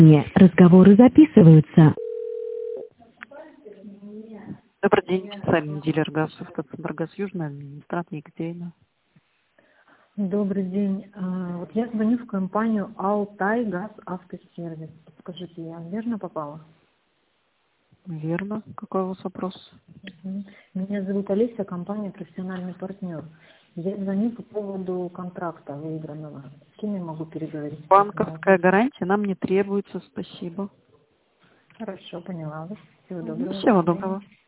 Разговоры записываются. Добрый день, официальный дилер ГАЗ, Автоцентргаз Южный, администратор Екатерина. Добрый день. Вот я звоню в компанию «Алтай Газ Автосервис». Скажите, я верно попала? Верно. Какой у вас вопрос? Меня зовут Олеся, компания «Профессиональный партнер». Я звоню по поводу контракта выигранного. С кем я могу переговорить? Банковская гарантия нам не требуется, спасибо. Хорошо, поняла вас. Всего доброго. Всего доброго.